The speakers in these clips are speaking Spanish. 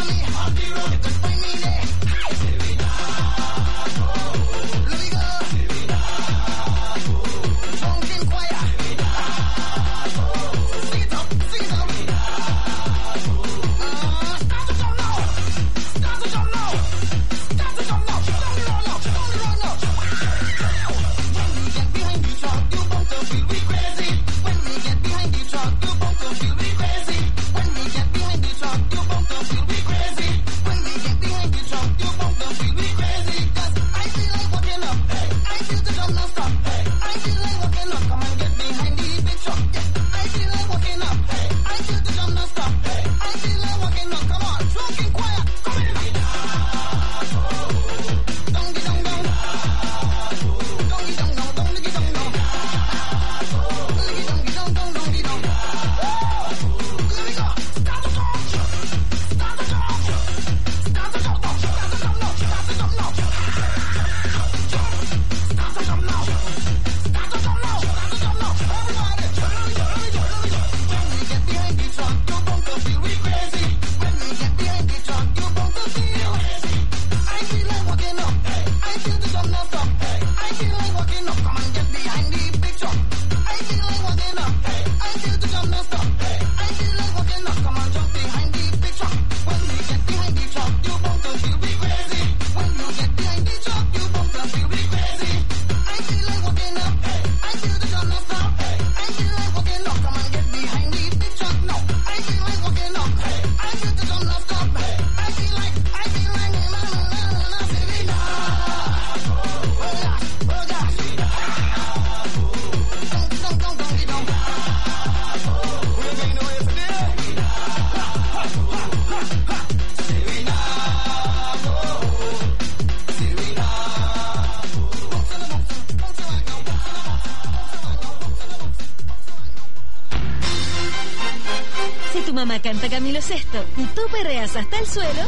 mamá canta Camilo Sesto y tú perreas hasta el suelo,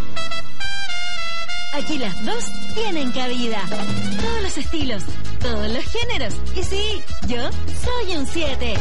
aquí las dos tienen cabida. Todos los estilos, todos los géneros. Y sí, yo soy un 7.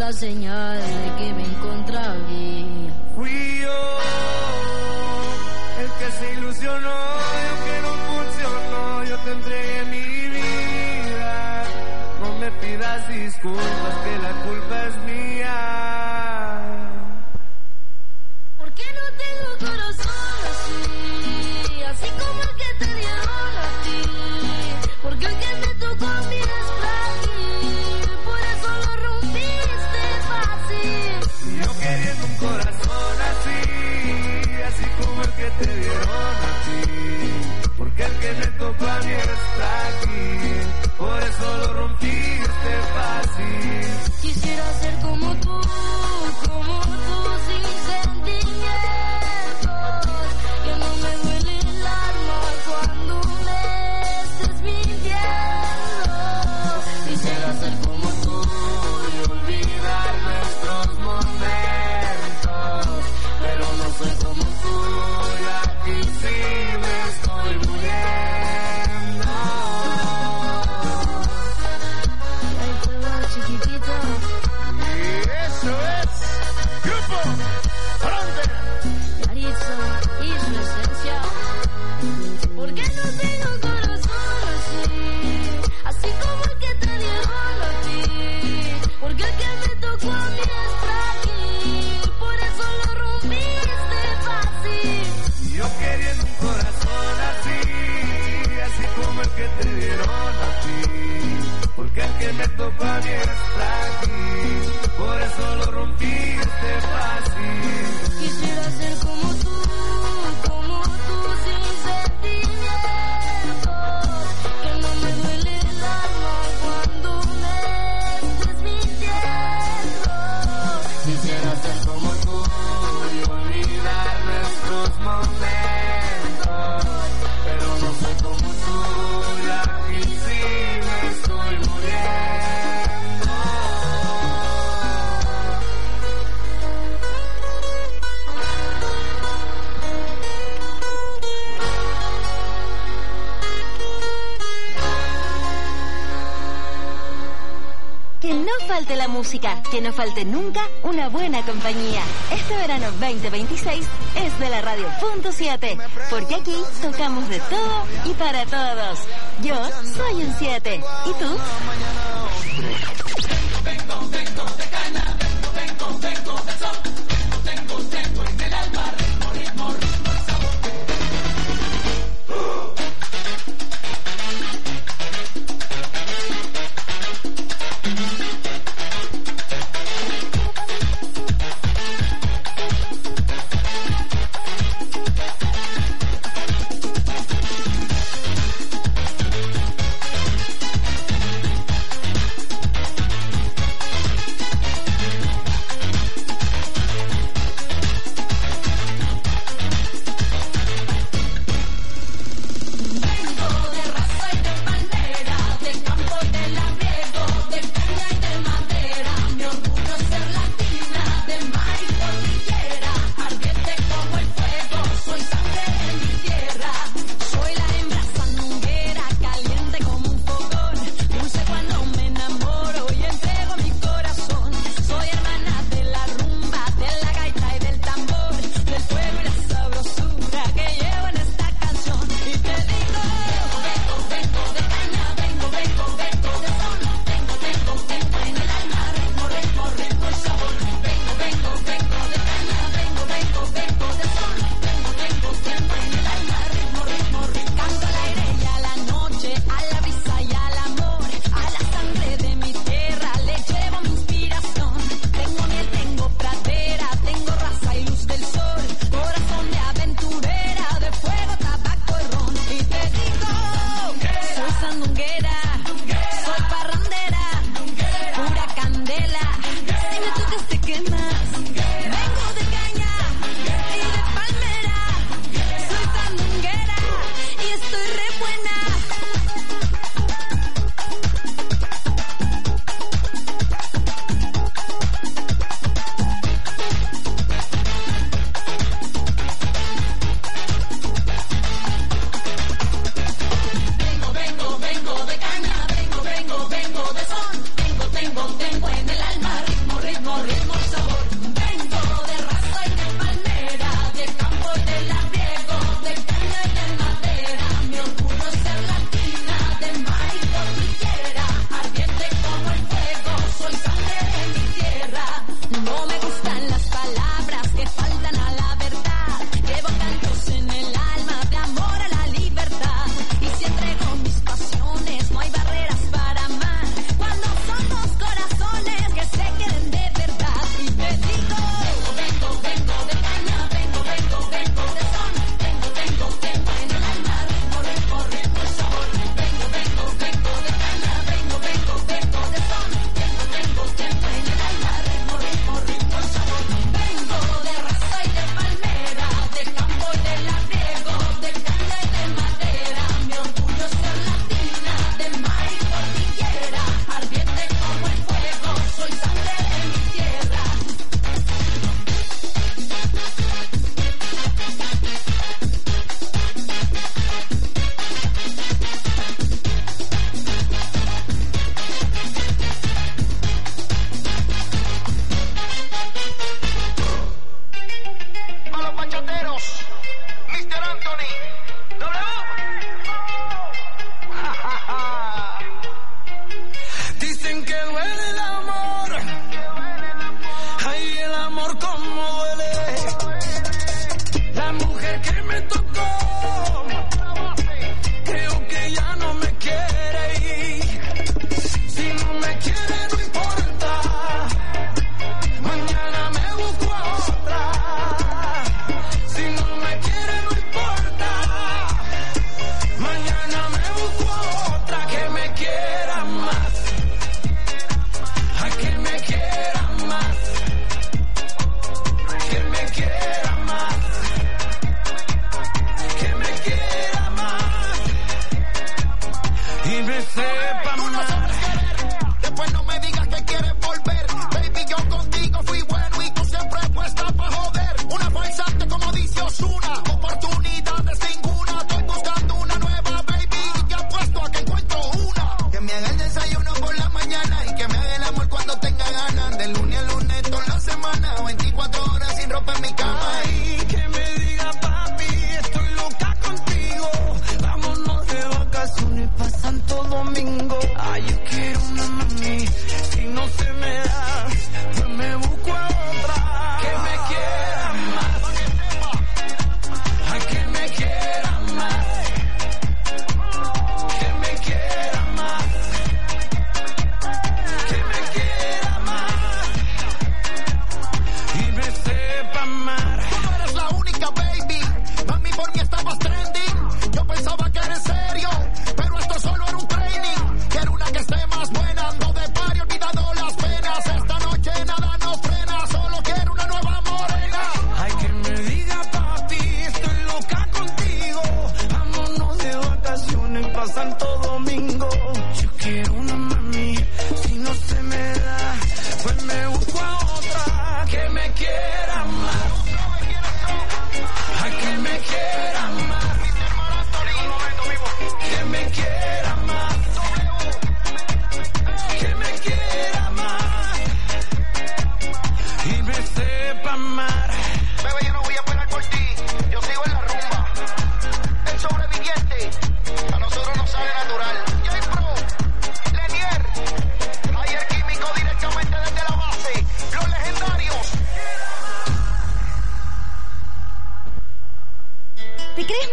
la señal de que me encontrabía. Fui yo el que se ilusionó y aunque no funcionó, yo te entregué mi vida. No me pidas disculpas, que la culpa es mía. ¿Por qué no tengo corazón así? Así como el que te dieron a ti. Porque el que me tocó a mí es frágil, por eso lo rompiste fácil. Y yo queriendo un corazón así, así como el que te dieron a ti. Porque el que me tocó a mí es frágil, por eso lo rompiste fácil. Quisiera ser como tú sin sentimientos, que no me duele el alma cuando me estés mintiendo. Quisiera ser como tú y olvidar nuestros momentos, pero no soy como tú y aquí sí me estoy muriendo. Y ahí te va, chiquitito. Eso es Grupo Frontera. Yaritza y su esencia. ¿Por qué no tengo corazón así? Así como el que te dieron a ti. Porque el que me tocó a mí es frágil, por eso lo rompiste fácil. Y yo queriendo un corazón así, así como el que te dieron a ti. Porque el que me tocó a mí es frágil, por eso lo rompiste fácil. Quisiera ser como tú sin sentimientos, que no me duele el alma cuando me estés mintiendo. Quisiera ser como tú Y olvidar nuestros momentos, pero no soy como tú y aquí sí me estoy muriendo. Que no falte la música, que no falte nunca una buena compañía. Este verano 2026 es de la Radio Punto 7, porque aquí tocamos de todo y para todos. Yo soy un 7, ¿y tú?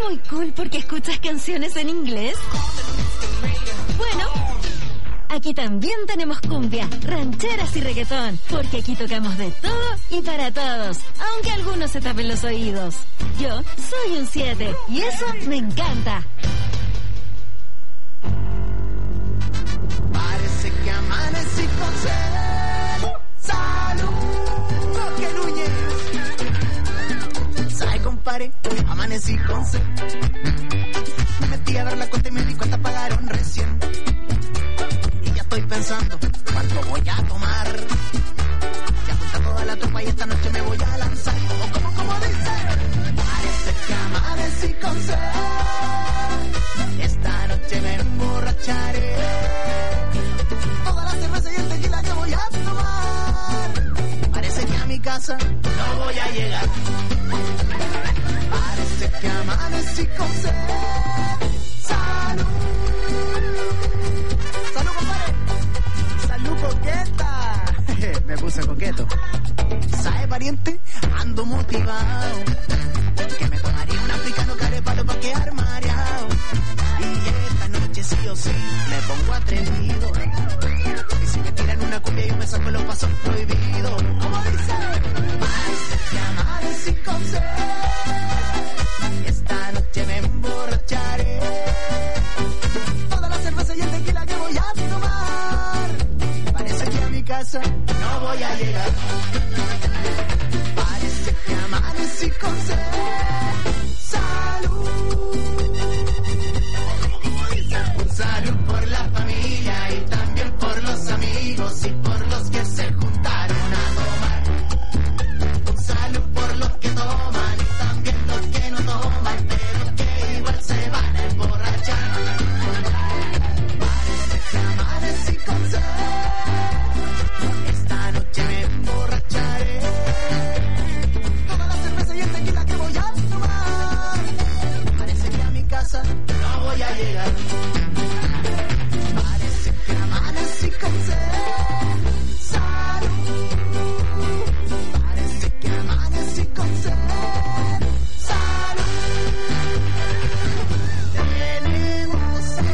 muy cool porque escuchas canciones en inglés? Bueno, aquí también tenemos cumbia, rancheras y reggaetón, porque aquí tocamos de todo y para todos, aunque algunos se tapen los oídos. Yo soy un 7 y eso me encanta. Parece que amanecí con sed. Salud, Roque Núñez. ¿Sabe, compadre? Amanecí con sed. Me metí a dar la cuenta y me di cuenta pagaron recién. Y ya estoy pensando cuánto voy a tomar. Ya junta toda la tropa y esta noche me voy a lanzar. ¿Cómo dice? Parece que amanecí con sed. Esta noche me emborracharé. Toda la cerveza y el tequila que voy a tomar. Parece que a mi casa no voy a llegar. Parece que amanecí con sed. Salud. Salud, compadre. Salud, coqueta. Me puse coqueto. ¿Sabe, pariente? Ando motivado. Que me tomaría un africano carepalo pa' quedar mareado. Y esta noche sí o sí me pongo atrevido. Y si me tiran una cumbia yo me saco los pasos prohibidos. ¿Cómo dice? Parece que amanecí con sed. Esta noche me emborracharé. Toda la cerveza y el tequila que voy a tomar. Parece que a mi casa no voy a llegar. Parece que amanecí con sed. Salud. Un salud por la familia y también por los amigos y por los que se juntaron a tomar. Un salud por los que toman y también los que no toman, pero que igual se van a emborrachar. Parece que amanecí con sed. Esta noche me emborracharé. Toda la cerveza y el tequila que voy a tomar. Parece que a mi casa no voy a llegar. Parece que amanecí con sed. Salud. Parece que amanecí con sed. Salud. Tenemos sed.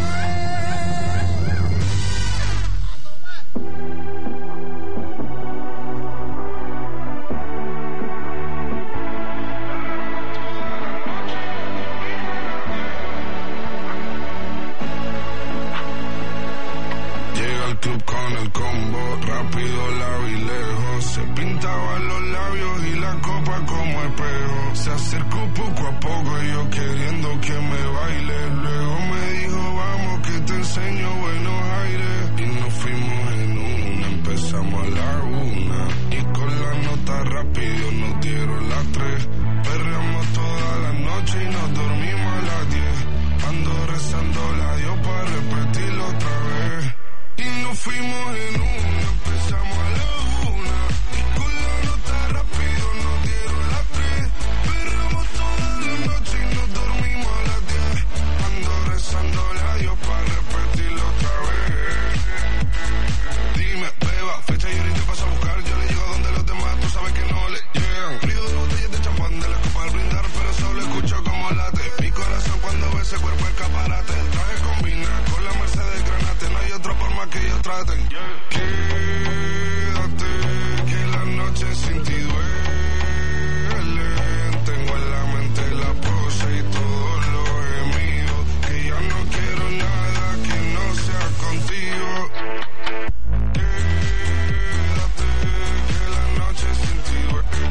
Llega al club con el combo, rápido la vi lejos. Se pintaban los labios y la copa como espejo. Se acercó poco a poco y yo queriendo que me baile. Luego me dijo vamos que te enseño buenos aires. Y nos fuimos en una, empezamos a la 1. Y con la nota rápido nos dieron las 3. Perreamos toda la noche y nos dormimos a las 10. Ando rezando la Dios para repetirlo otra vez. Y nos fuimos en una, empezamos a la 1. Y con la nota rápido nos dieron las 3. Perreamos toda la noche y nos dormimos a las 10. Ando rezando la Dios para repetirlo otra vez. Dime, beba, fecha y ahorita paso a buscar. Yo le llego donde los demás, tú sabes que no le llegan. Río de botellas de champán de la copa al brindar, pero solo escucho como late mi corazón cuando ve ese cuerpo escaparate. El traje combina con la Mercedes Granate, no hay otra forma que ellos traten. Quédate, que la noche sin ti duele. Tengo en la mente la pose y todos los gemidos. Que ya no quiero nada que no sea contigo. Quédate, que la noche sin ti duele.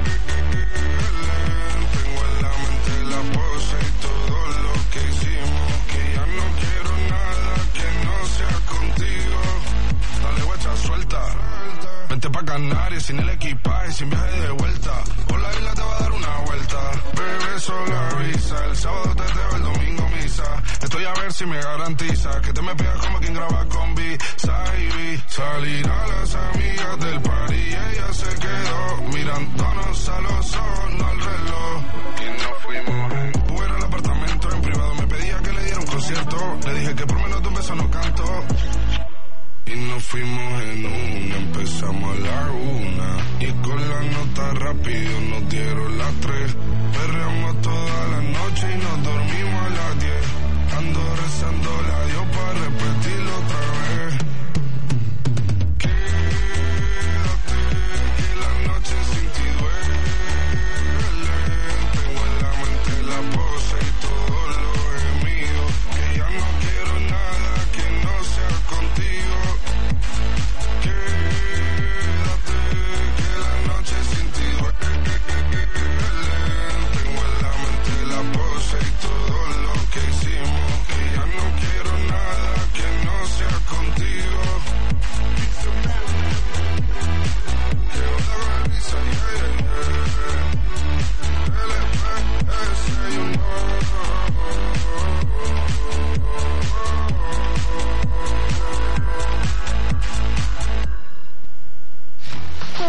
Tengo en la mente la pose y todo lo que hicimos. Que ya no quiero nada que no sea contigo. Dale guacha, suelta. Vente pa' Canarias sin el equipaje, sin viaje de vuelta. Por la isla te va a dar una vuelta. Bebé, solo avisa. El sábado te dejo, el domingo misa. Estoy a ver si me garantiza que te me pegas como quien graba con B-Side. Salir a las amigas del party y ella se quedó mirándonos a los ojos, no al reloj. Y nos fuimos. Fuera al apartamento en privado, me pedía que le diera un concierto. Le dije que por menos de un beso no canto. Y nos fuimos en una, empezamos a la 1. Y con la nota rápido nos dieron las 3. Perreamos toda la noche y nos dormimos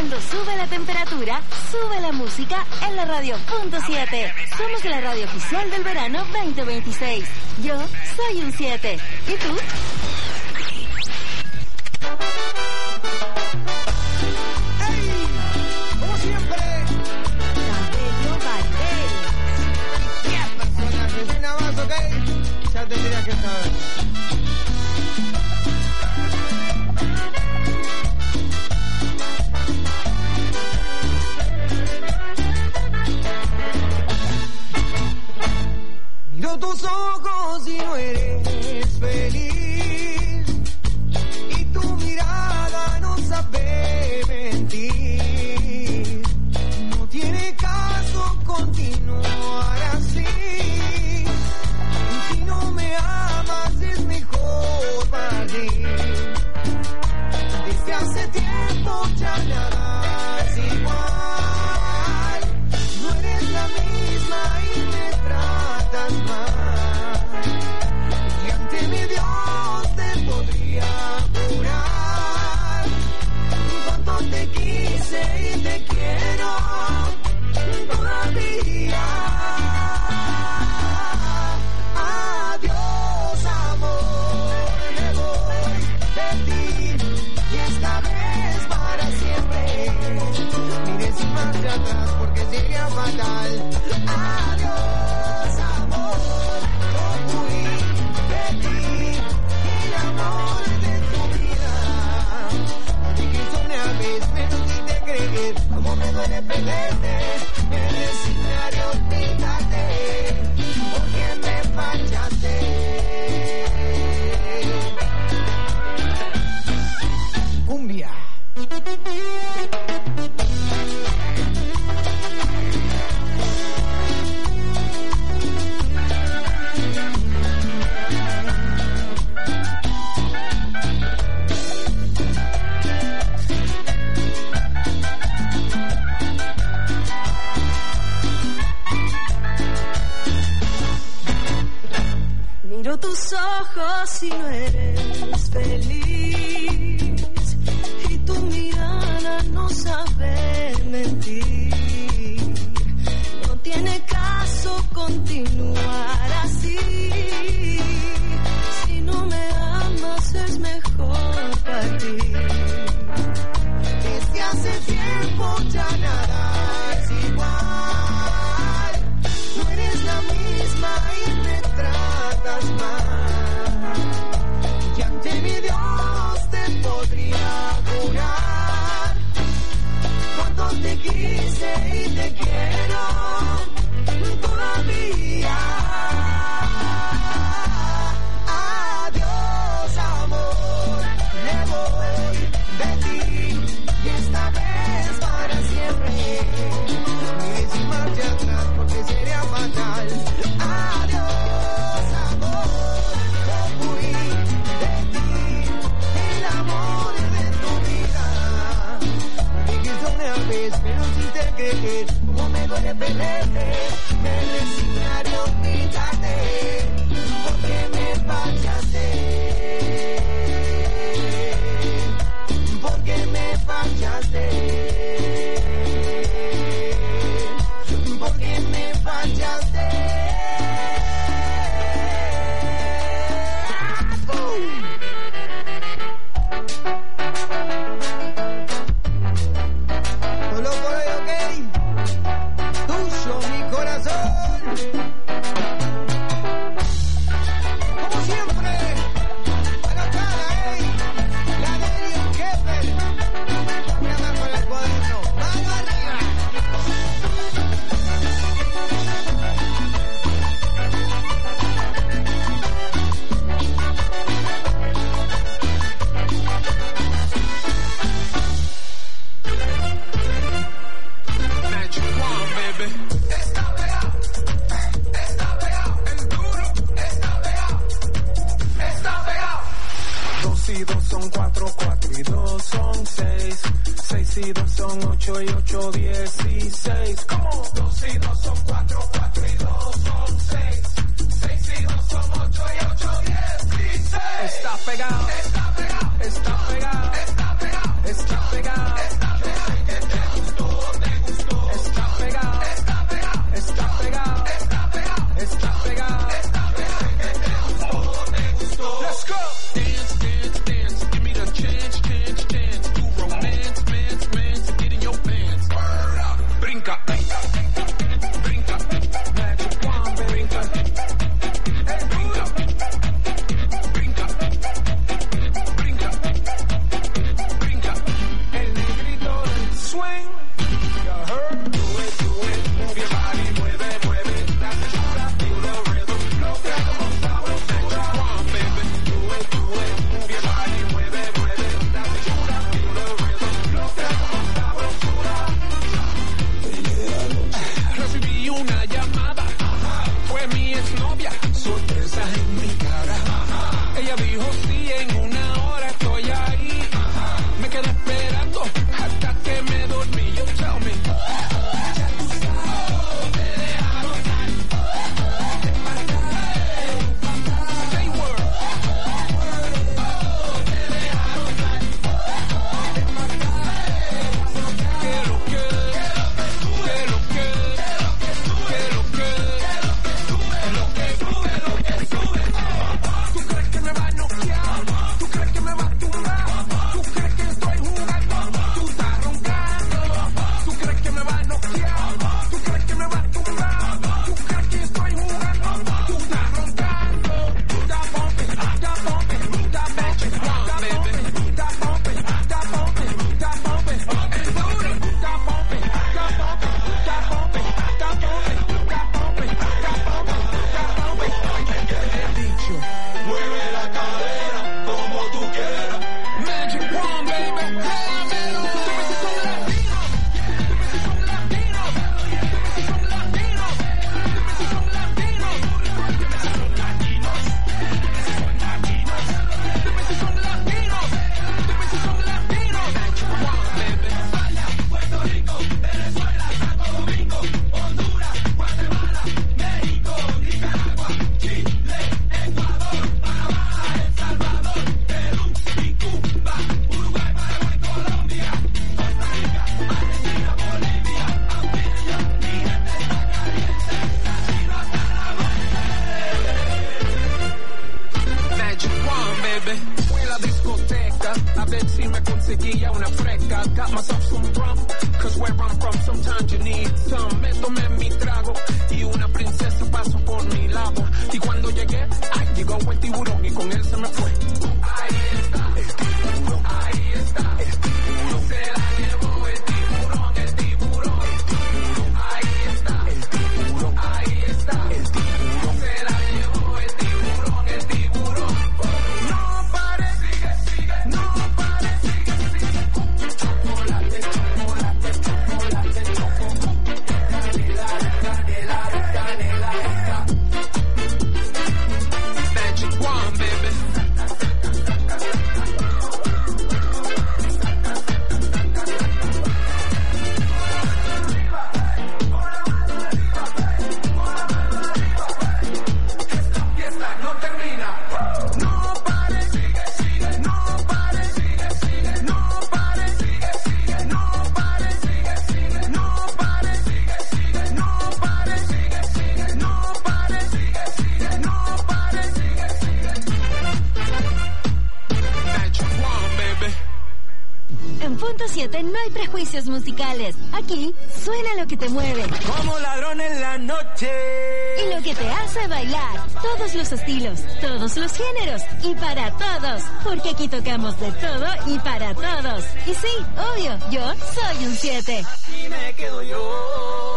Cuando sube la temperatura, sube la música en la radio.7. Somos la radio oficial del verano 2026. Yo soy un 7. ¿Y tú? ¡Ey! Como siempre, Cabello Gardel. ¿Qué personas? Regina más, ok? Ya tendrías que saber. Miro tus ojos y no eres feliz, y tu mirada no sabe mentir. No tiene caso continuar así. Si no me amas es mejor para ti. Desde hace tiempo ya nada es igual. No eres la misma y me tratas mal. Y ante mi Dios te podría jurar cuánto te quise y te quiero todavía. Adiós, amor, me voy de ti y esta vez para siempre. Mire sin marcha atrás porque sería fatal. Adiós, amor, yo fui de ti, el amor de tu vida. Dije una vez, pero si te creer, como me duele perderte, me resignaré a olvidarte, porque me fallaste. Cumbia. Miro tus ojos y no eres feliz, y tu mirada no sabe mentir. No tiene caso continuar así. Si no me amas es mejor para ti. Desde hace tiempo ya nada es igual. No eres la misma y me tratas mal. Y ante mi Dios te podría jurar cuánto te quise y te quiero todavía. Adiós, amor, me voy de ti y esta vez para siempre. Mire sin marcha atrás porque sería fatal. Adiós, amor, yo fui de ti, el amor de tu vida. Dije una vez, pero si te creer, como me duele perderte, me resignaré a olvidarte, porque me fallaste. Porque me fallaste. Porque me fallaste. Solo por hoy, ok. Tuyo, mi corazón. Como siempre, a la cara, la de el jefe. Mira más con el cuaderno. ¡Mano arriba! Magic One, baby. Está pegado, el duro, está pegado. 2 y 2 son 4, 4 y 2 son 6. 6 y 2 son 8 y 8, 16. ¿Cómo? 2 y 2 son 4, 4 y 2 son 6. 6 y 2 son 8 y 8, 16. Está pegado, está pegado, está pegado, está pegado, está pegado, está pegado. yourself some rum, cause where I'm from sometimes you need some. Me tomé mi trago y una princesa pasó por mi lado. Y cuando llegué, ay, llegó el tiburón y con él se me fue. Ahí está, el tiburón, ahí está, el tiburón. Se la llevó el tiburón, el tiburón, el tiburón. Ahí está, el tiburón, ahí está, el tiburón. Se la llevó el tiburón, el tiburón. No pare, sigue, sigue, no pare, sigue, sigue. Chocolate, chocolate, chocolate, chocolate. Canela, canela, canela. Magic wand, baby. En Punto 7 no hay prejuicios musicales. Aquí suena lo que te mueve. Como ladrón en la noche. Y lo que te hace bailar. Todos los estilos, todos los géneros. Y para todos. Porque aquí tocamos de todo y para todos. Y sí, obvio, yo soy un 7. Y me quedo yo.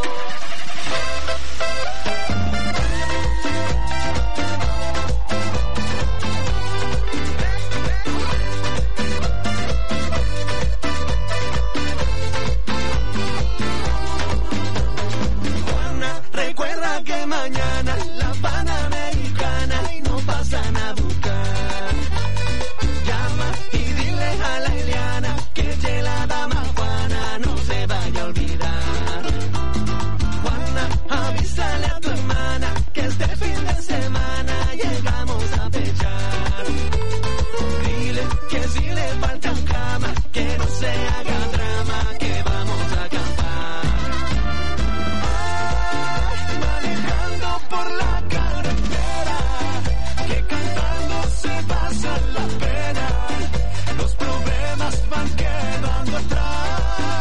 Recuerda que mañana la Panamericana no pasan a buscar. Llama y dile a la Eliana que la dama Juana no se vaya a olvidar. Juana, avísale a tu hermana que este fin de semana llegamos a pechar. Dile que si le faltan cama, que no se haga drama, que vamos a acampar. Por la carretera, que cantando se pasa la pena, los problemas van quedando atrás.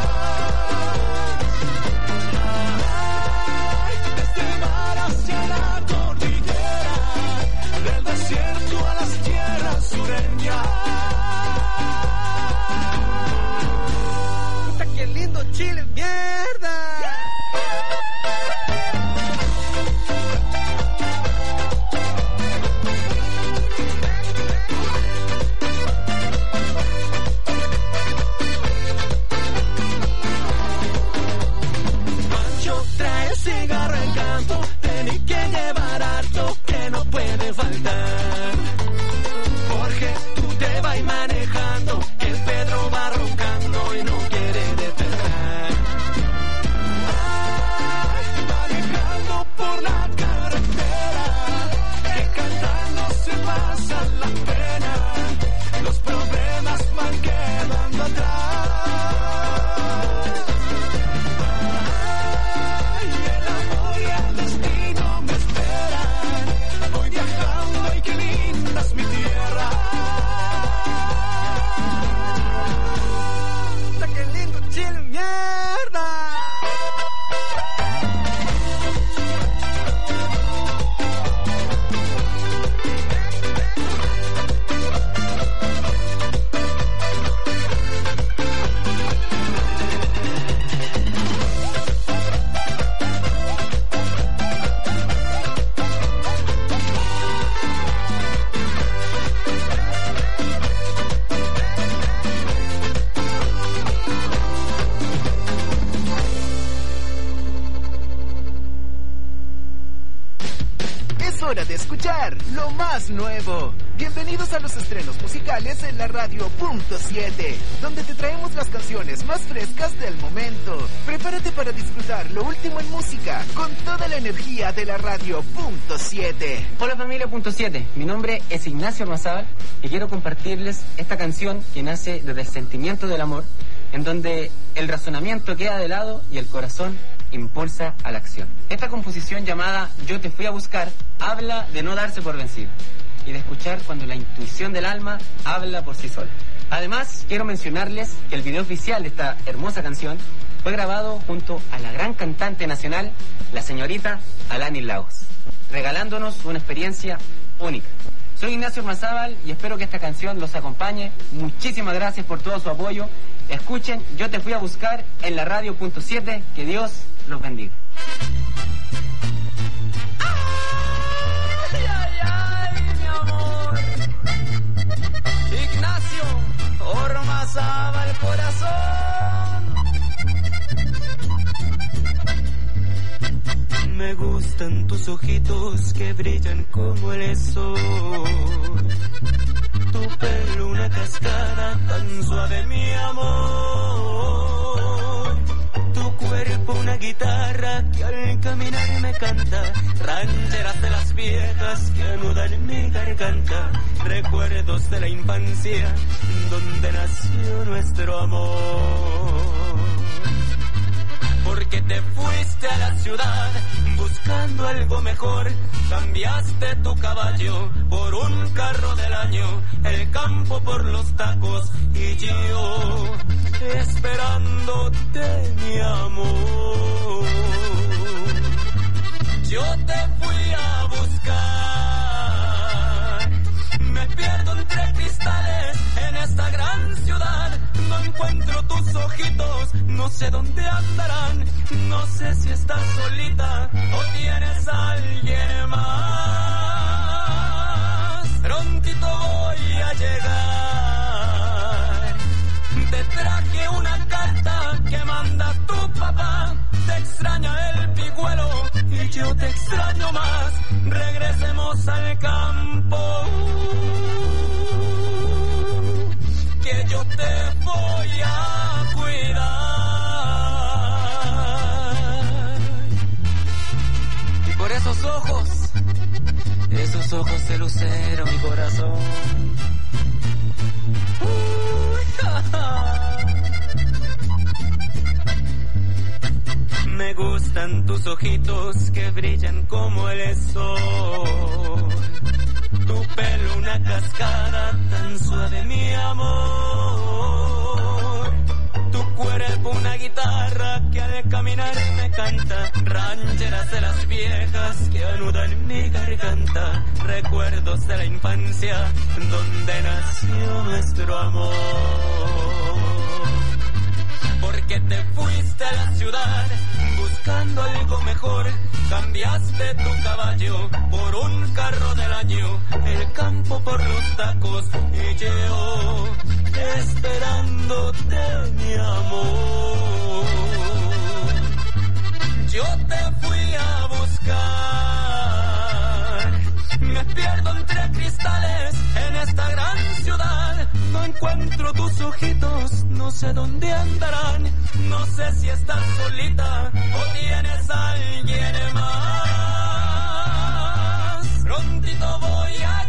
Ay, desde el mar hacia la cordillera, del desierto a las tierras sureñas. Puta, qué lindo Chile, mierda. Cigarro en campo, tenés que llevar harto que no puede faltar. Jorge, tú te vas manejando, que el Pedro va roncando y no quiere despertar. Ay, manejando por la carretera, que cantando se pasa la pena, los problemas van quedando atrás. Hora de escuchar lo más nuevo. Bienvenidos a los estrenos musicales en la radio Punto 7, donde te traemos las canciones más frescas del momento. Prepárate para disfrutar lo último en música con toda la energía de la radio Punto 7. Hola familia Punto 7, mi nombre es Ignacio Armazábal y quiero compartirles esta canción que nace desde el sentimiento del amor, en donde el razonamiento queda de lado y el corazón impulsa a la acción. Esta composición llamada Yo te fui a buscar habla de no darse por vencido y de escuchar cuando la intuición del alma habla por sí sola. Además, quiero mencionarles que el video oficial de esta hermosa canción fue grabado junto a la gran cantante nacional, la señorita Alanis Lagos, regalándonos una experiencia única. Soy Ignacio Ormazábal y espero que esta canción los acompañe. Muchísimas gracias por todo su apoyo. Escuchen Yo Te Fui a Buscar en la radio.7. Que Dios los bendiga. Ay, ay, ay, mi amor. Ignacio Ormazábal corazón. Me gustan tus ojitos que brillan como el sol. Tu pelo una cascada tan suave, mi amor. Tu cuerpo una guitarra que al caminar me canta. Rancheras de las viejas que anudan en mi garganta. Recuerdos de la infancia donde nació nuestro amor. Porque te fuiste a la ciudad buscando algo mejor. Cambiaste tu caballo por un carro del año. El campo por los tacos y yo esperándote, mi amor. Yo te fui a buscar. Me pierdo entre cristales en esta gran ciudad. No encuentro tus ojitos, no sé dónde andarán. No sé si estás solita o tienes a alguien más. Prontito voy a llegar. Te traje una carta que manda tu papá. Te extraña el pigüelo y yo te extraño más. Regresemos al campo, que yo te voy a cuidar. Y por esos ojos de lucero, mi corazón. Me gustan tus ojitos que brillan como el sol. Tu pelo una cascada tan suave, mi amor. Tu cuerpo una guitarra que al caminar me canta. Rancheras de las viejas que anudan en mi garganta. Recuerdos de la infancia donde nació nuestro amor. Porque te fuiste a la ciudad buscando algo mejor. Cambiaste tu caballo por un carro del año. El campo por los tacos y yo esperándote, mi amor. Yo te fui a buscar. Me pierdo entre cristales en esta gran ciudad. No encuentro tus ojitos, no sé dónde andarán. No sé si estás solita o tienes a alguien más. Prontito voy a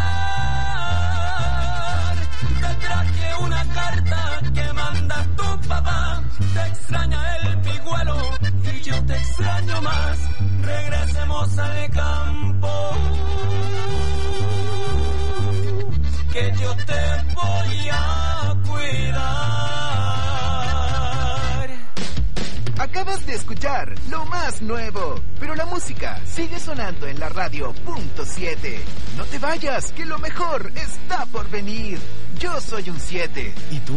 llegar. Te traje una carta que manda tu papá. Te extraña el pigüelo y yo te extraño más. Regresemos al campo, que yo te voy a cuidar. Acabas de escuchar lo más nuevo, pero la música sigue sonando en la radio.7. No te vayas, que lo mejor está por venir. Yo soy un 7. ¿Y tú?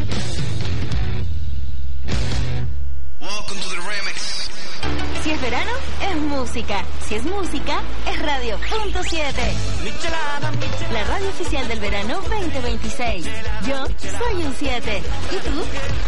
Welcome to the remix. Si es verano, es música. Si es música, es radio.7. La radio oficial del verano 2026. Yo soy un 7. ¿Y tú?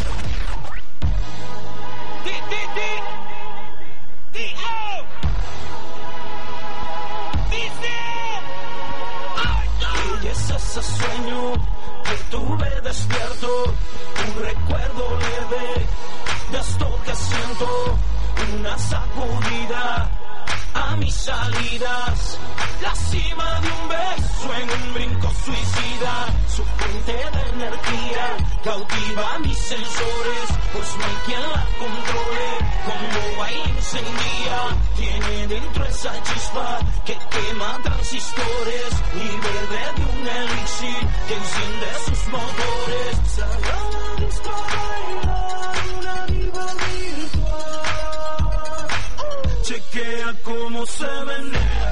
Y es ese sueño que tuve despierto, un recuerdo leve de esto que siento, una sacudida a mis salidas, la cima de un beso en un brinco suicida, su fuente de energía cautiva mis sensores, pues no hay quien la controle, como baila encendida. Tiene dentro esa chispa que quema transistores y bebe de un elixir que enciende sus motores. Sale a la disco a bailar una diva virtual. Chequea cómo se menea.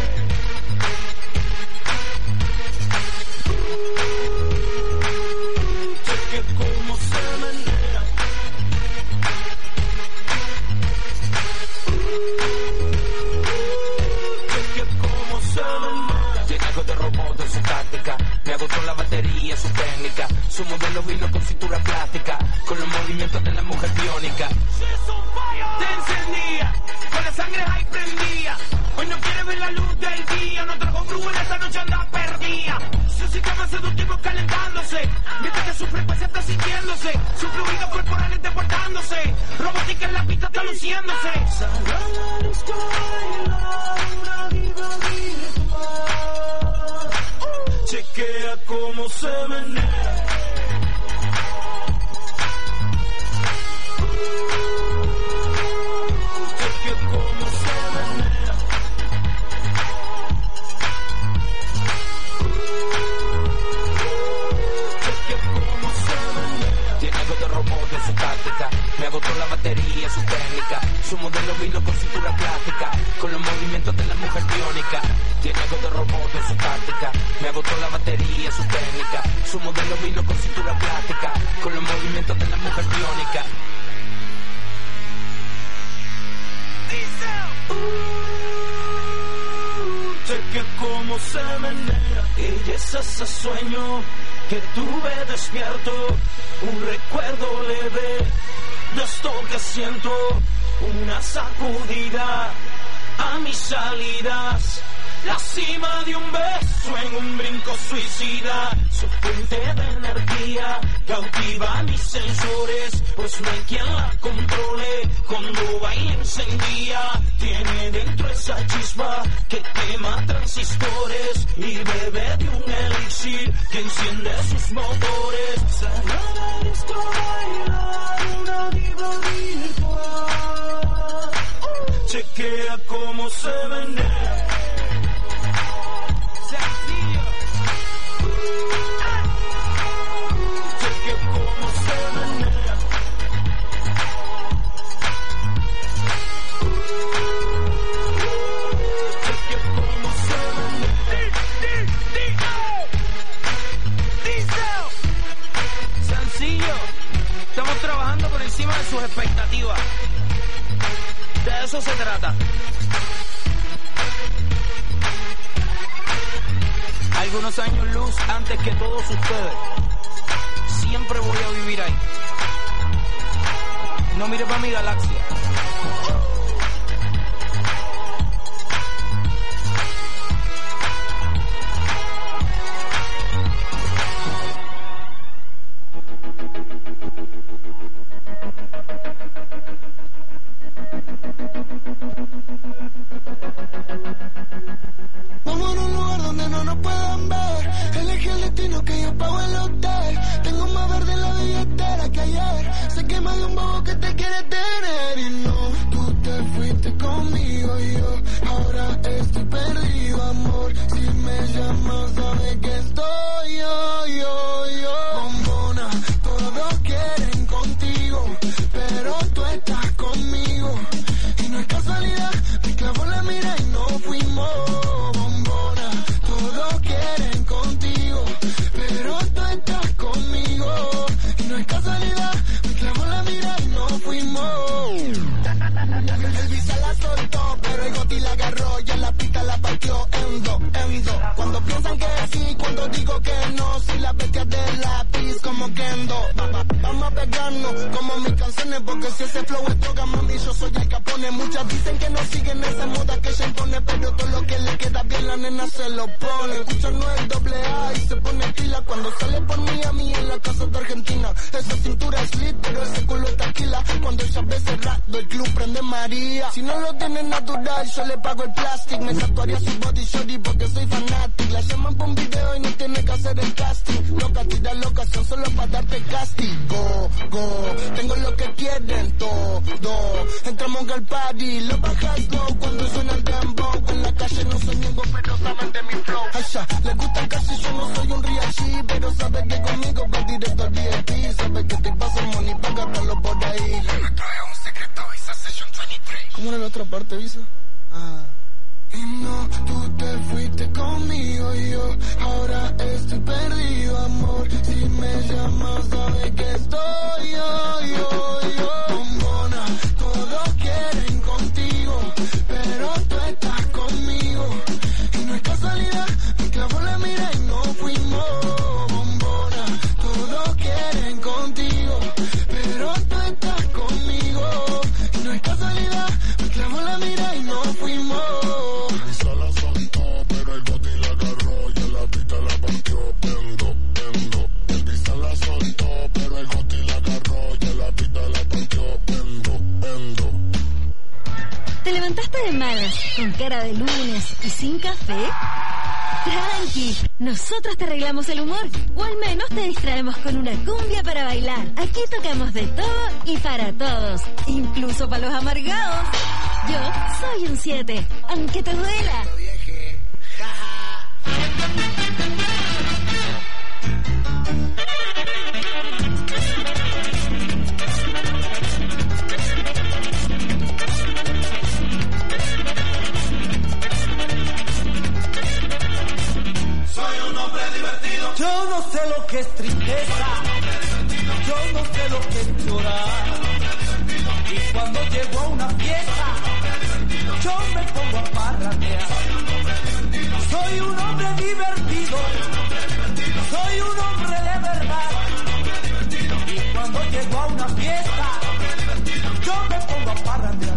Chequea cómo se menea. Chequea cómo se menea. Tiene algo de robot en su táctica. Me agotó la batería, su técnica. Su modelo vino con cintura plástica, con los movimientos de la mujer biónica. Te encendía, con la sangre ahí prendía. Hoy no quiere ver la luz del día. No trajo brújula, esta noche anda perdida. Su sistema seductivo calentándose, mientras que su frecuencia está sintiéndose. Su fluido corporal está portándose. Robótica en la pista está luciéndose. Sale a la disco a bailar una diva virtual. Chequea cómo se menea. Chequea cómo se menea. Chequea cómo se menea. Tiene algo de robot en su táctica. Me agotó la batería, su técnica. Su modelo vino con cintura plástica, con los movimientos de la mujer biónica. Tiene algo de robot en su táctica. Me agotó la batería, su técnica. Su modelo vino con cintura plástica, con los movimientos de la mujer biónica. Chequea cómo se menea. Ella es ese sueño que tuve despierto. Un recuerdo leve de esto que siento. Una sacudida a mis salidas. La cima de un beso en un brinco suicida. Su fuente de energía cautiva mis sensores, pues no hay quien la controle. Cuando baila encendida, tiene dentro esa chispa que quema transistores y bebe de un elixir que enciende sus motores. Sale a la disco a bailar una diva virtual. Chequea cómo se menea. Chequea cómo se menea. Chequea cómo se menea. Sencillo. Estamos trabajando por encima de sus expectativas. De eso se trata. Algunos años luz antes que todos ustedes. Siempre voy a vivir ahí. No mire para mi galaxia. Vamos a un lugar donde no nos puedan ver. Elegí el destino que yo pago el hotel. Tengo más verde en la billetera que ayer. Sé que más de un bobo que te quiere tener. Y no, tú te fuiste conmigo y yo ahora estoy perdido, amor. Si me llamas sabes que estoy yo. Bombona, todos quieren contigo, pero tú estás conmigo. Y no es casualidad, me clavó la mira y no fuimos. Todos quieren contigo, pero tú estás conmigo. Y no es casualidad, me clavó la mira y no fuimos. El visa la soltó, pero el goti la agarró. Ya la pista la partió en dos. Cuando piensan que sí, cuando digo que no. Si la bestia de lápiz como Kendo. Vamos a pegarnos como mis canciones, porque si ese flow es droga, mami, yo soy el Capone. Muchas dicen que no siguen esa moda que ella impone, pero todo lo que le queda bien la nena se lo pone. Escucha no es AA y se pone pila cuando sale por Miami en la casa de Argentina. Esa cintura es lit, pero ese culo es taquila. Cuando ella ve cerrado el club prende María. Si no lo tiene natural, yo le pago el plástico. Me tatuaría su body shorty porque soy fanático. La llaman por un video y no tiene que hacer el casting. Loca, tira la ocasión solo para darte castigo. Tengo lo que quieren todo. Entra Estamos en el party, lo bajas low cuando suena el dembow. En la calle no soy niego, pero saben de mi flow. Allá, les gusta casi, yo no soy un real G, pero saben que conmigo va directo al VIP. Saben que estoy pasando money para agarrarlo por ahí. Le trae un secreto, Visa Session 23. ¿Cómo era la otra parte, Visa? Y no, tú te fuiste conmigo y yo ahora estoy perdido, amor. Si me llamas, sabes que estoy yo. Bombona, todos quieren contigo, pero tú estás conmigo. Y no es casualidad, me clavó la mira y no fuimos. Bombona, todos quieren contigo, pero tú estás conmigo. Y no es casualidad, me clavó la mira y no fuimos. ¿Te levantaste de malas, con cara de lunes y sin café? Tranqui, nosotros te arreglamos el humor, o al menos te distraemos con una cumbia para bailar. Aquí tocamos de todo y para todos, incluso para los amargados. Yo soy un 7, aunque te duela. Yo no sé lo que es tristeza, yo no sé lo que es llorar. Y cuando llego a una fiesta, yo me pongo a parrandear. Soy un hombre divertido, soy un hombre de verdad. Y cuando llego a una fiesta, yo me pongo a parrandear.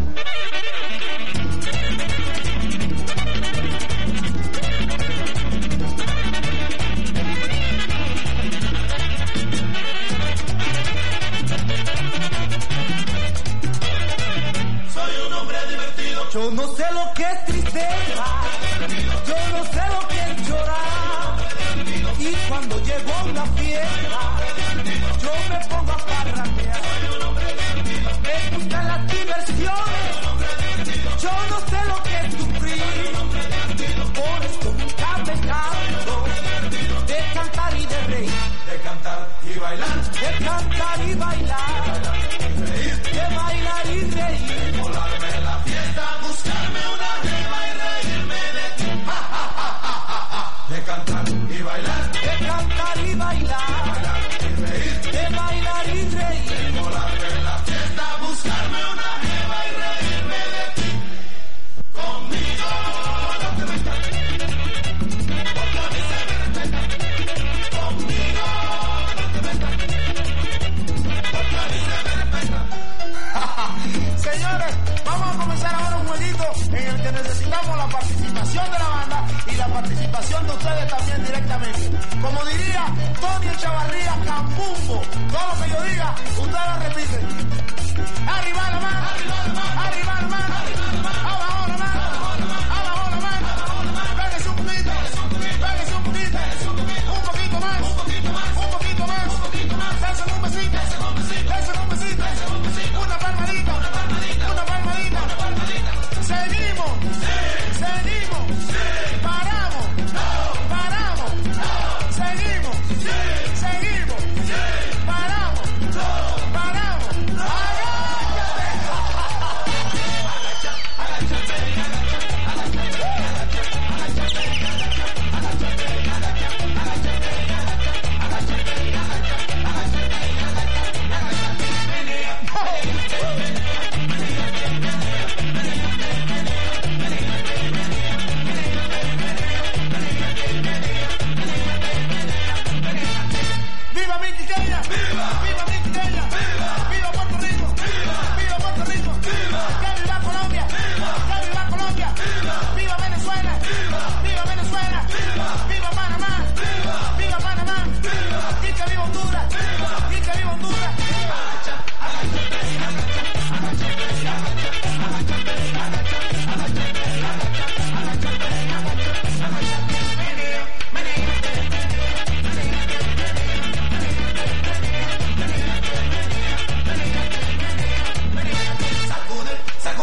Yo no sé lo que es tristeza, yo no sé lo que es llorar. Y cuando llego a una fiesta, yo me pongo a parrandear. Me gustan las diversiones, yo no sé lo que es sufrir. Por esto nunca me canso de cantar y de reír. De cantar y bailar, de cantar y bailar, de bailar y reír. Volarme la fiesta, buscarme una jeva y reírme de ti. Ja, ja, ja, ja, ja, ja. De cantar y bailar, de cantar y bailar, y reír, de bailar y reír. Volarme la fiesta, buscarme una jeva y reírme de ti. Conmigo no te metas, porque a mí se me respeta. Conmigo no te metas, porque a mí se me respeta. Señores, vamos a comenzar ahora un jueguito en el que necesitamos la participación de la banda y la participación de ustedes también directamente. Como diría Tony Echavarría, Campumbo, todo lo que yo diga, ustedes lo repiten. Arriba la mano, arriba la mano, abajo la mano, abajo la mano, pégase un poquito, pégase un poquito, un poquito más, un poquito más, dense un besito, dense un besito, una palmadita, una palmadita. Seguimos, seguimos, paramos, paramos, seguimos, seguimos, paramos, paramos, ¡viva mi Quiqueya! ¡Viva mi Quiqueya! ¡Viva Puerto Rico! ¡Viva Puerto Rico! ¡Que viva Colombia! ¡Que viva Colombia! ¡Viva Venezuela! ¡Viva Venezuela! ¡Viva Panamá! ¡Viva Panamá! ¡Y que viva Honduras! ¡Y que viva Honduras! Sacude,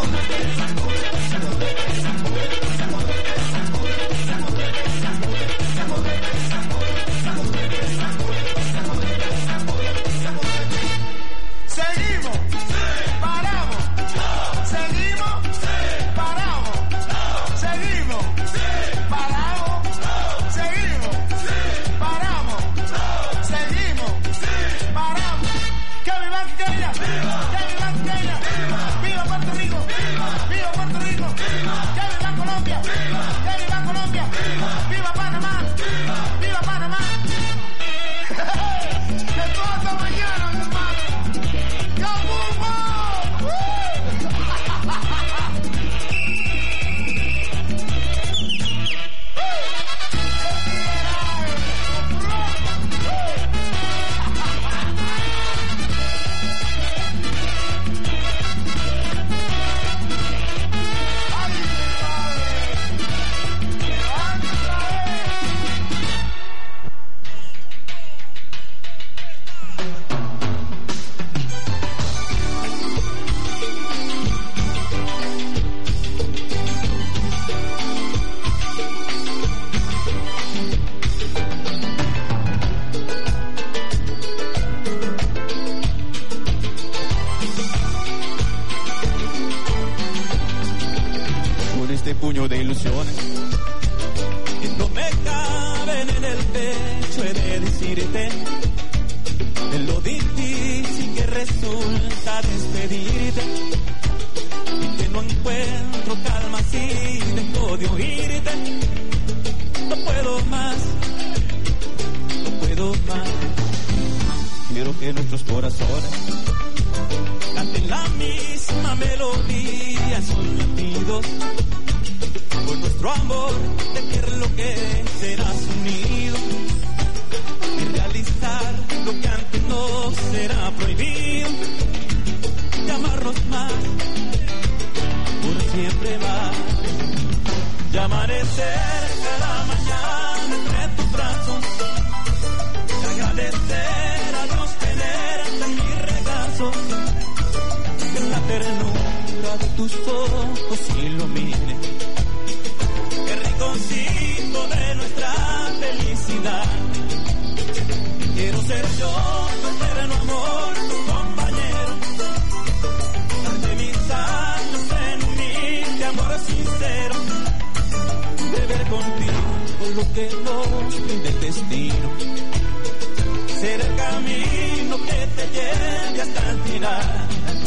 este puño de ilusiones que no me caben en el pecho. He de decirte de lo difícil que resulta despedirte, y que no encuentro calma si dejo de oírte. No puedo más, no puedo más. Quiero que nuestros corazones canten la misma melodía en sus latidos. Por nuestro amor tejer lo que serás unido y realizar lo que antes no será prohibido. Y amarnos más, por siempre más. Y amanecer cada mañana entre tus brazos. Y agradecer a Dios tenerte en mi regazo. Que la ternura de tus ojos ilumine el rinconcito de nuestra felicidad. Quiero ser yo tu eterno amor, tu compañero. Darte mis años en humilde amor sincero. Beber contigo lo que nos brinde el destino. Ser el camino que te lleve hasta el final.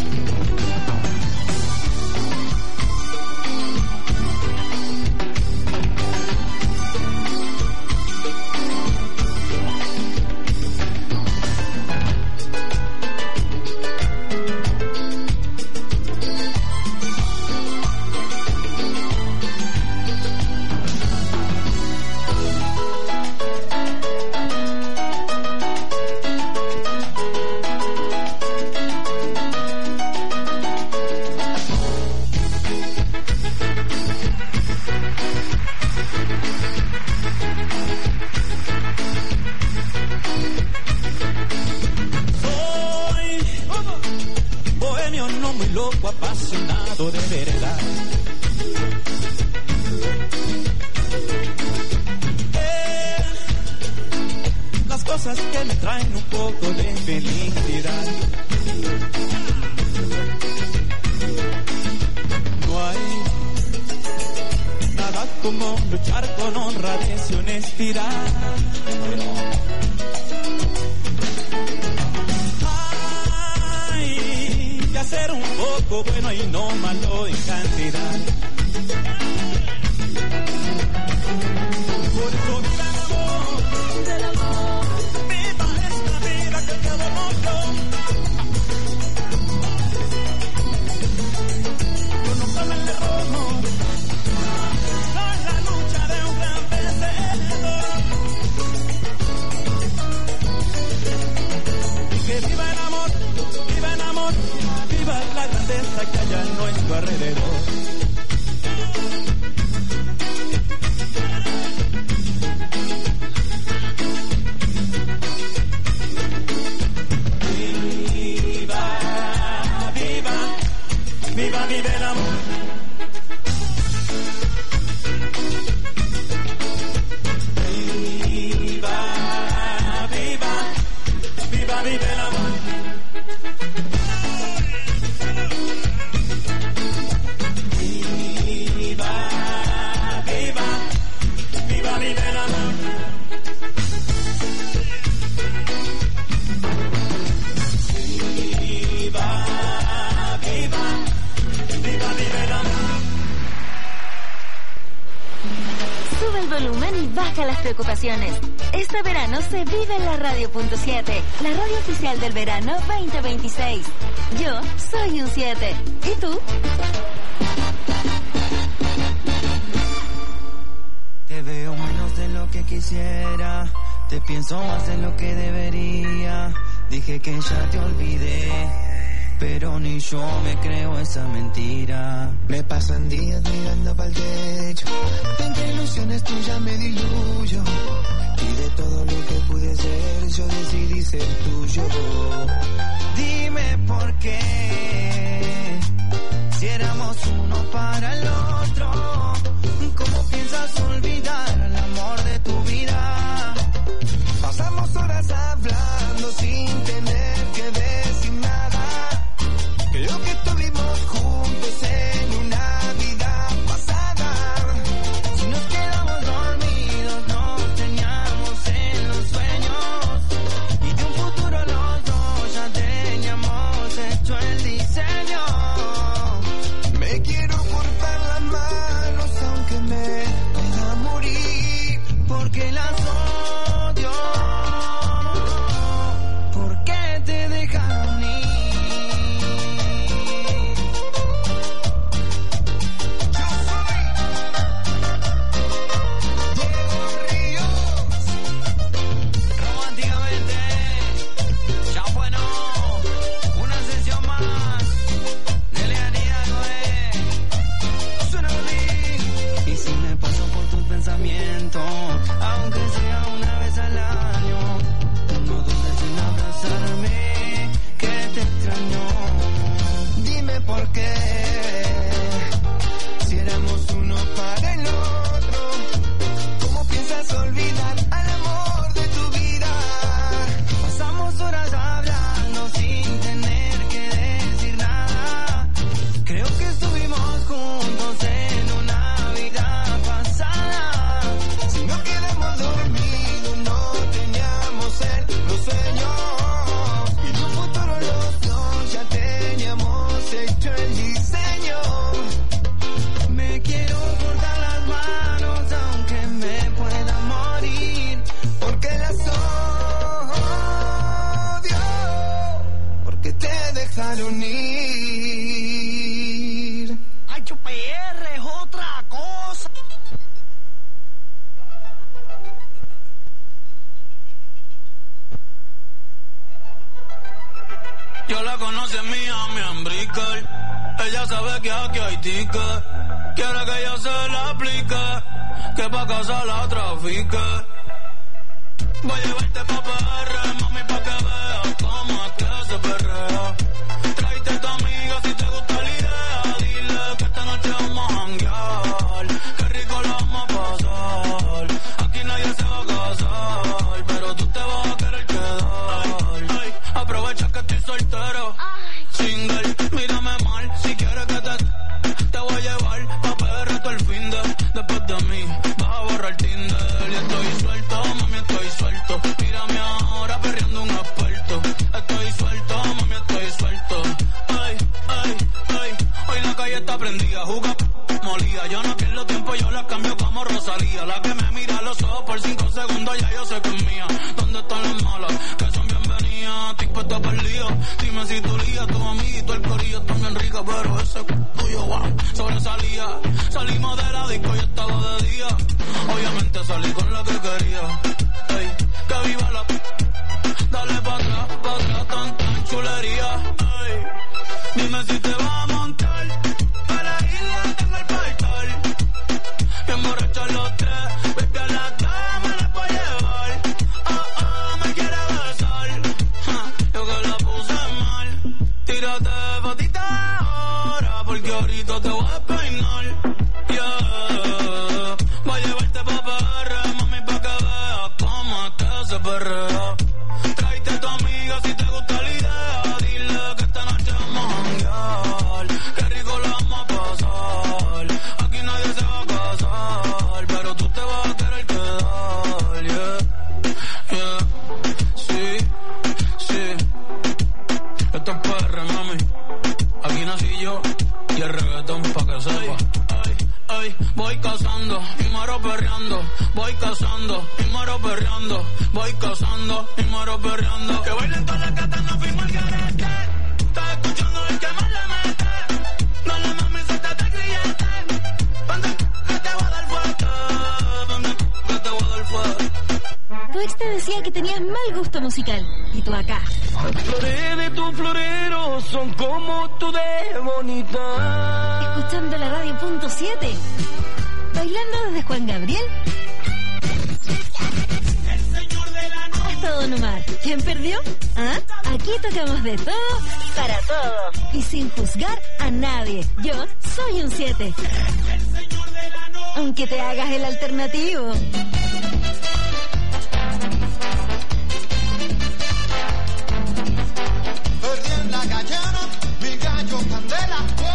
Apasionado de verdad. Las cosas que me traen un poco de felicidad. No hay nada como luchar con honradez y honestidad. Ser un poco bueno y no malo en cantidad. Por eso viva el amor, del amor. Viva esta vida que acabamos yo. Yo no tomo el error, soy la lucha de un gran vencedor. Y que viva el amor, viva el amor. Viva la grandeza que hay a nuestro alrededor. Viva, viva, viva, viva el amor. Viva, viva, viva, viva el amor. Baja las preocupaciones. Este verano se vive en la Radio.7, la radio oficial del verano 2026. Yo soy un 7. ¿Y tú? Te veo menos de lo que quisiera. Te pienso más de lo que debería. Dije que ya te olvidé, pero ni yo me creo esa mentira. Me pasan días mirando para el techo, entre ilusiones tuyas me diluyo, y de todo lo que pude ser yo decidí ser tuyo. Dime por qué, si éramos uno para el otro, ¿cómo piensas olvidar el amor de tu vida? Pasamos horas hablando sin tener que decir nada. Creo que estuvimos juntos en una vida pasada. ella sabe que aquí hay ticket. Quiere que yo se la aplique, que pa' casa la trafique. Voy a llevarte pa' PR, mami, pa' que veas cómo es que se perrea. Tráete a tu amiga si te gusta la idea. Dile que esta noche vamos a janguear, qué rico la vamos a pasar. Aquí nadie se va a casar, pero tú te vas a querer quedar. Ay, aprovecha que estoy soltero, single, mírame mal. Si quieres que te voy a llevar pa' PR todo el fin de. Después de mí vas a borrar Tinder. Y estoy suelto, mami, estoy suelto. Mírame ahora perreando un experto. Estoy suelto, mami, estoy suelto. Ay, ay, ay. Hoy la calle está prendida, juga molida. Yo no pierdo tiempo, yo la cambio como Rosalía. La que me mira a los ojos por 5 segundos, ya yo sé que es mía. ¿Dónde están las malas? Que son bienvenidas. Tipo está perdido. Dime si tu lía, tu amiguito, el corillo está bien rica, pero ese tuyo, wow, sobresalía. Salimos de la disco y estaba de día. Obviamente salí con la que quería. Ey, que viva la... Dale pa' atrás, tanta chulería. Ey, dime si te vas a montar. A la isla tengo el portal. Bien borrachos los tres, porque a las damas las voy a llevar. Me quiere besar. Yo que la puse mal. Tírate patita ahora, porque ahorita te voy a peinar. Yeah. Voy a llevarte pa' PR, mami, pa' que veas cómo es que se perrea. Tráete a tu amiga si te gusta la idea. Dile que esta noche vamos a janguear, qué rico la vamos a pasar. Aquí nadie se va a casar, pero tú te vas a querer quedar. Yeah, yeah, sí, sí. Esto es PR, mami. Aquí nací yo y el reggaetón pa' que sepa. Ay, voy cazando y muero perreando. Voy cazando y muero perreando. Voy cazando y muero perreando. Que bailen todas las gatas, no fuimos al garete. Estás escuchando el que más le mete. Dale mami, suéltate el grillete. Pande que te voy a dar fuerte. Pande que te voy a dar fuerte. Tu ex te decía que tenías mal gusto musical. Y tú acá. Las flores de tu florero son como tú de bonita. Escuchando la radio .7. Bailando desde Juan Gabriel hasta Don Omar. ¿Quién perdió? ¿Ah? Aquí tocamos de todo para todo y sin juzgar a nadie. Yo soy un 7. Aunque te hagas el alternativo. Perdí en la gallera, mi gallo candela.